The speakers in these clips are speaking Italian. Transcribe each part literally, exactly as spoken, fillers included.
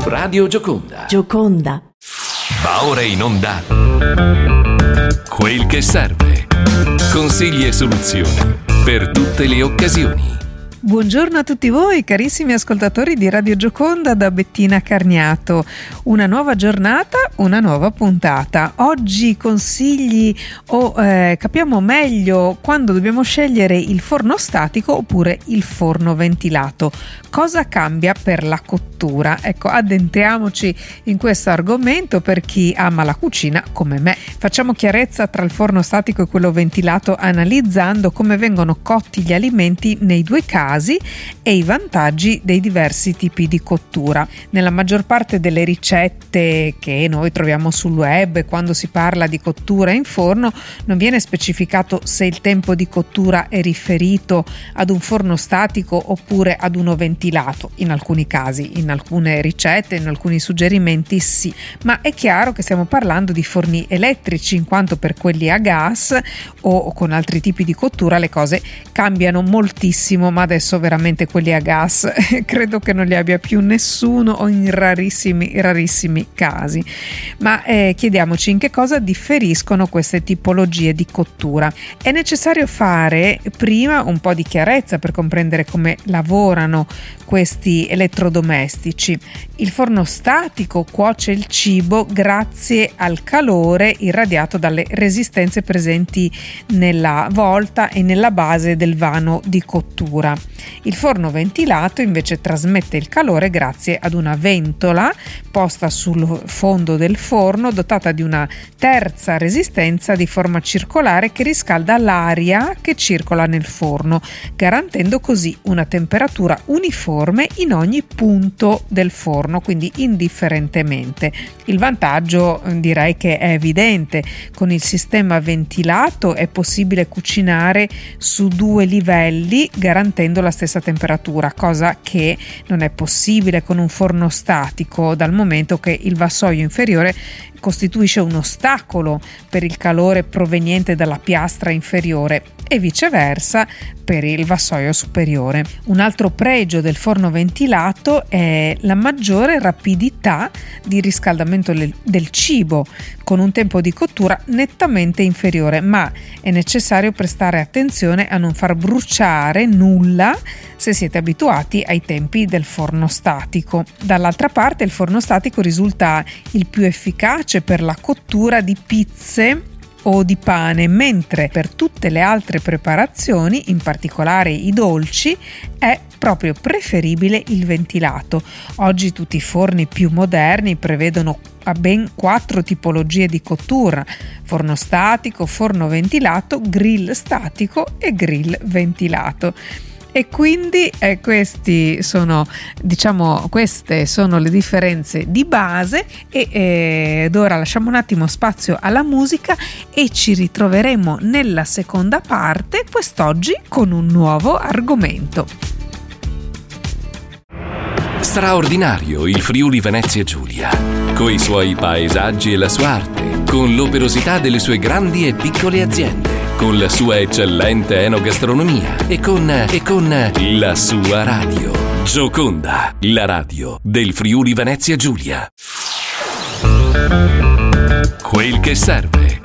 Radio Gioconda. Gioconda. Va ora in onda Quel che serve. Consigli e soluzioni per tutte le occasioni. Buongiorno a tutti voi carissimi ascoltatori di Radio Gioconda da Bettina Carniato. Una nuova giornata, una nuova puntata. Oggi consigli o eh, capiamo meglio quando dobbiamo scegliere il forno statico oppure il forno ventilato. Cosa cambia per la cottura? Ecco, addentriamoci in questo argomento per chi ama la cucina come me. Facciamo chiarezza tra il forno statico e quello ventilato analizzando come vengono cotti gli alimenti nei due casi e i vantaggi dei diversi tipi di cottura. Nella maggior parte delle ricette che noi troviamo sul web, quando si parla di cottura in forno, non viene specificato se il tempo di cottura è riferito ad un forno statico oppure ad uno ventilato. In alcuni casi, in alcune ricette, in alcuni suggerimenti sì, ma è chiaro che stiamo parlando di forni elettrici, in quanto per quelli a gas o con altri tipi di cottura le cose cambiano moltissimo, ma adesso veramente quelli a gas credo che non li abbia più nessuno o in rarissimi rarissimi casi. Ma eh, chiediamoci in che cosa differiscono queste tipologie di cottura. È necessario fare prima un po' di chiarezza per comprendere come lavorano questi elettrodomestici. Il forno statico cuoce il cibo grazie al calore irradiato dalle resistenze presenti nella volta e nella base del vano di cottura. Il forno ventilato invece trasmette il calore grazie ad una ventola posta sul fondo del forno dotata di una terza resistenza di forma circolare che riscalda l'aria che circola nel forno, garantendo così una temperatura uniforme in ogni punto del forno, quindi indifferentemente. Il vantaggio direi che è evidente: con il sistema ventilato è possibile cucinare su due livelli garantendo la stessa temperatura, cosa che non è possibile con un forno statico, dal momento che il vassoio inferiore costituisce un ostacolo per il calore proveniente dalla piastra inferiore e viceversa per il vassoio superiore. Un altro pregio del forno ventilato è la maggiore rapidità di riscaldamento del cibo, con un tempo di cottura nettamente inferiore, ma è necessario prestare attenzione a non far bruciare nulla se siete abituati ai tempi del forno statico. Dall'altra parte, il forno statico risulta il più efficace per la cottura di pizze o di pane, mentre per tutte le altre preparazioni, in particolare i dolci, è proprio preferibile il ventilato. Oggi tutti i forni più moderni prevedono a ben quattro tipologie di cottura: forno statico, forno ventilato, grill statico e grill ventilato. E quindi eh, questi sono, diciamo, queste sono le differenze di base e eh, ed ora lasciamo un attimo spazio alla musica e ci ritroveremo nella seconda parte, quest'oggi con un nuovo argomento. Straordinario il Friuli Venezia Giulia, coi suoi paesaggi e la sua arte, con l'operosità delle sue grandi e piccole aziende, con la sua eccellente enogastronomia e con, e con la sua radio. Gioconda, la radio del Friuli Venezia Giulia. Quel che serve.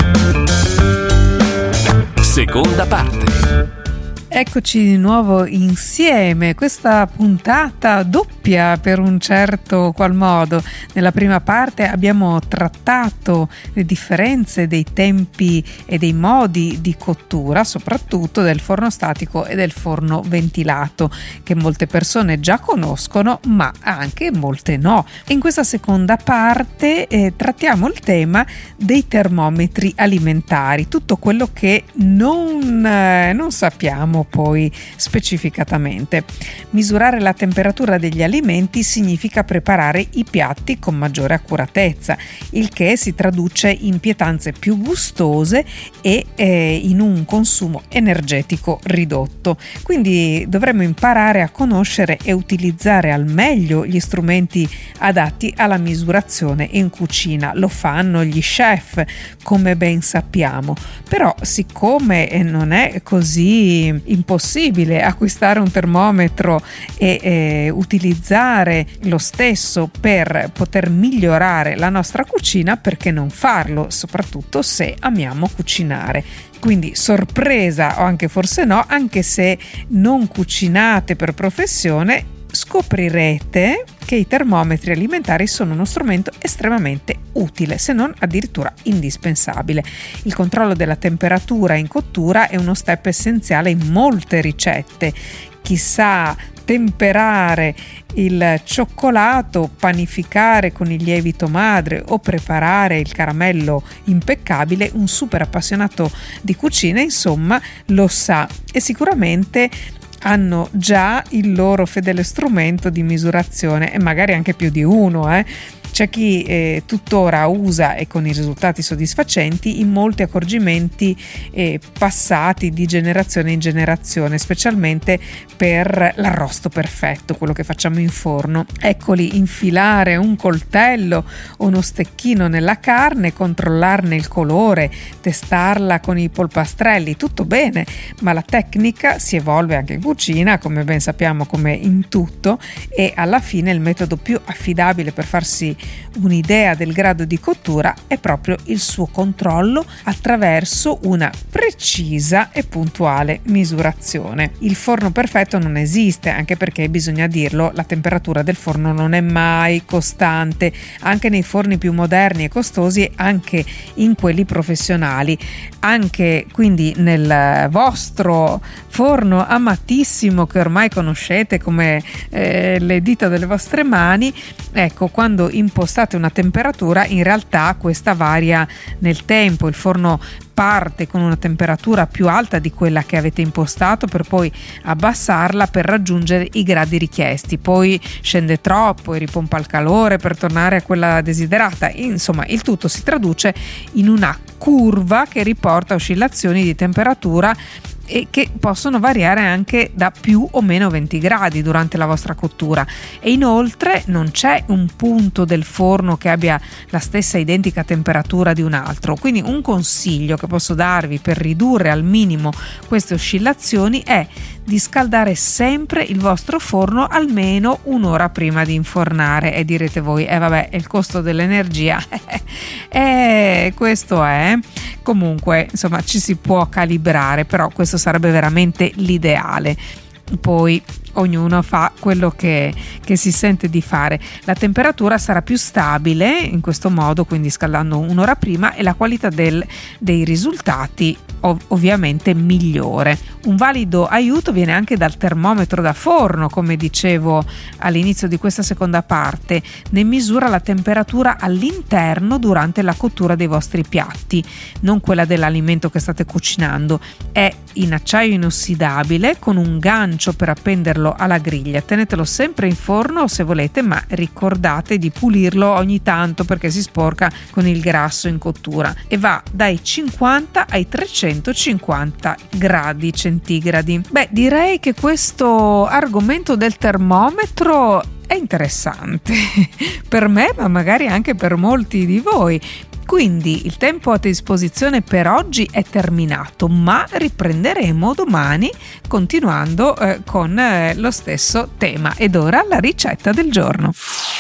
Seconda parte. Eccoci di nuovo insieme, questa puntata doppia per un certo qual modo. Nella prima parte abbiamo trattato le differenze dei tempi e dei modi di cottura, soprattutto del forno statico e del forno ventilato, che molte persone già conoscono, ma anche molte no. In questa seconda parte eh, trattiamo il tema dei termometri alimentari, tutto quello che non, eh, non sappiamo poi specificatamente. Misurare la temperatura degli alimenti significa preparare i piatti con maggiore accuratezza, il che si traduce in pietanze più gustose e eh, in un consumo energetico ridotto. Quindi dovremmo imparare a conoscere e utilizzare al meglio gli strumenti adatti alla misurazione in cucina. Lo fanno gli chef, come ben sappiamo, però siccome non è così impossibile acquistare un termometro e eh, utilizzare lo stesso per poter migliorare la nostra cucina, perché non farlo, soprattutto se amiamo cucinare. Quindi sorpresa, o anche forse no, anche se non cucinate per professione, scoprirete che i termometri alimentari sono uno strumento estremamente utile, se non addirittura indispensabile. Il controllo della temperatura in cottura è uno step essenziale in molte ricette. Chissà, temperare il cioccolato, panificare con il lievito madre o preparare il caramello impeccabile, un super appassionato di cucina, insomma, lo sa, e sicuramente hanno già il loro fedele strumento di misurazione, e magari anche più di uno, eh. C'è chi eh, tuttora usa, e con i risultati soddisfacenti, i molti accorgimenti eh, passati di generazione in generazione, specialmente per l'arrosto perfetto, quello che facciamo in forno. Eccoli, infilare un coltello o uno stecchino nella carne, controllarne il colore, testarla con i polpastrelli, tutto bene, ma la tecnica si evolve anche in cucina, come ben sappiamo, come in tutto, e alla fine il metodo più affidabile per farsi un'idea del grado di cottura è proprio il suo controllo attraverso una precisa e puntuale misurazione. Il forno perfetto non esiste, anche perché, bisogna dirlo, la temperatura del forno non è mai costante, anche nei forni più moderni e costosi, anche in quelli professionali. Anche quindi nel vostro forno amatissimo, che ormai conoscete come eh, le dita delle vostre mani, ecco, quando impostate una temperatura, in realtà questa varia nel tempo. Il forno parte con una temperatura più alta di quella che avete impostato, per poi abbassarla per raggiungere i gradi richiesti, poi scende troppo e ripompa il calore per tornare a quella desiderata. Insomma, il tutto si traduce in una curva che riporta oscillazioni di temperatura e che possono variare anche da più o meno venti gradi durante la vostra cottura. E inoltre non c'è un punto del forno che abbia la stessa identica temperatura di un altro, quindi un consiglio che posso darvi per ridurre al minimo queste oscillazioni è di scaldare sempre il vostro forno almeno un'ora prima di infornare. E direte voi, eh vabbè, è il costo dell'energia. E questo è, comunque, insomma, ci si può calibrare, però questo sarebbe veramente l'ideale. Poi ognuno fa quello che, che si sente di fare. La temperatura sarà più stabile in questo modo, quindi scaldando un'ora prima, e la qualità del, dei risultati ov- ovviamente migliore. Un valido aiuto viene anche dal termometro da forno, come dicevo all'inizio di questa seconda parte. Ne misura la temperatura all'interno durante la cottura dei vostri piatti, non quella dell'alimento che state cucinando. È in acciaio inossidabile con un gancio per appenderlo alla griglia. Tenetelo sempre in forno se volete, ma ricordate di pulirlo ogni tanto perché si sporca con il grasso in cottura, e va dai cinquanta ai trecentocinquanta gradi centigradi. Beh, direi che questo argomento del termometro è interessante per me, ma magari anche per molti di voi. Quindi il tempo a disposizione per oggi è terminato, ma riprenderemo domani continuando eh, con eh, lo stesso tema. Ed ora la ricetta del giorno.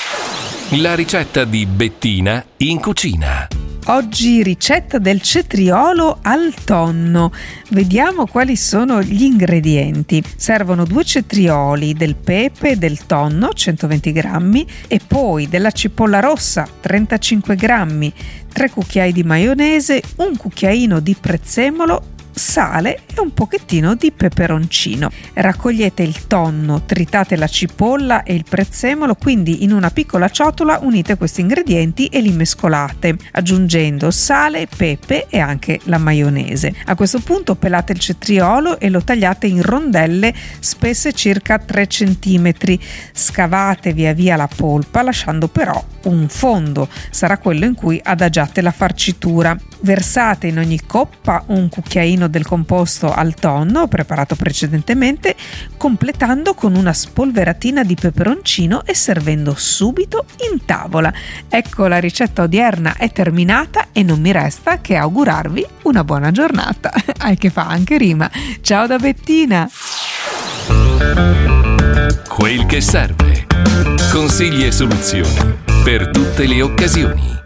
La ricetta di Bettina in cucina. Oggi ricetta del cetriolo al tonno. Vediamo quali sono gli ingredienti. Servono due cetrioli, del pepe, del tonno centoventi grammi, e poi della cipolla rossa trentacinque grammi, tre cucchiai di maionese, un cucchiaino di prezzemolo, sale e un pochettino di peperoncino. Raccogliete il tonno, tritate la cipolla e il prezzemolo, quindi in una piccola ciotola unite questi ingredienti e li mescolate, aggiungendo sale, pepe e anche la maionese. A questo punto pelate il cetriolo e lo tagliate in rondelle spesse circa tre centimetri. Scavate via via la polpa, lasciando però un fondo, sarà quello in cui adagiate la farcitura. Versate in ogni coppa un cucchiaino del composto al tonno preparato precedentemente, completando con una spolveratina di peperoncino e servendo subito in tavola. Ecco, la ricetta odierna è terminata e non mi resta che augurarvi una buona giornata. Ai che fa anche rima. Ciao da Bettina. Quel che serve. Consigli e soluzioni per tutte le occasioni.